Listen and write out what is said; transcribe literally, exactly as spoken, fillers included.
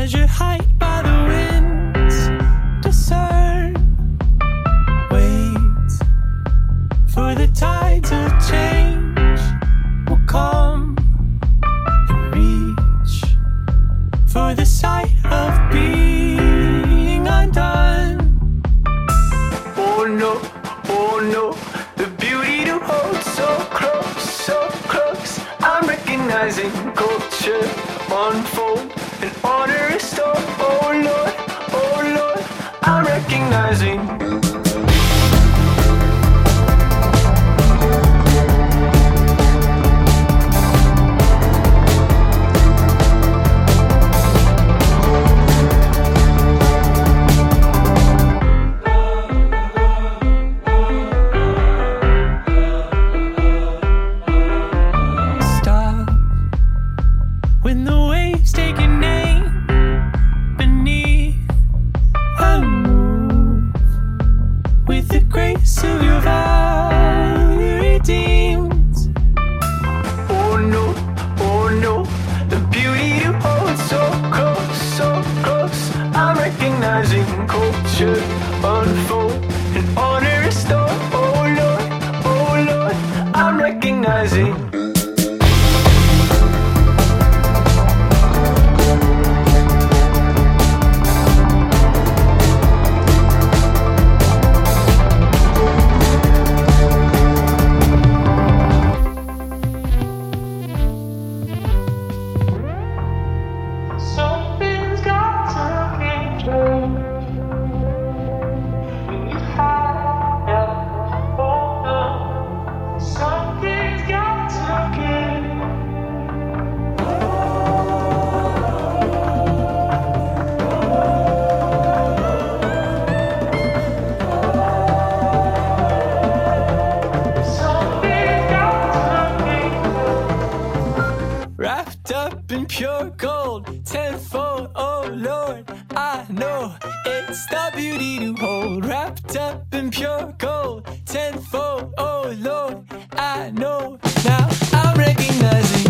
treasure hide by the winds. Discern, wait for the tides of change will come and reach for the sight of being undone. Oh no, oh no, the beauty to hold so close, so close. I'm recognizing culture unfold and order restore. Oh Lord, oh Lord, I'm recognizing. When the waves take a name beneath and move with the grace of your value redeemed. Oh no, oh no, the beauty you hold so close, so close. I'm recognizing culture unfold and order restore. Oh Lord, oh Lord, I'm recognizing. Something's got to be true. You have to hold on. Something's got to give. Something's got to be. Wrapped up in pure gold, tenfold, oh Lord, I know it's the beauty to hold. Wrapped up in pure gold, tenfold, oh Lord, I know now I'm recognizing.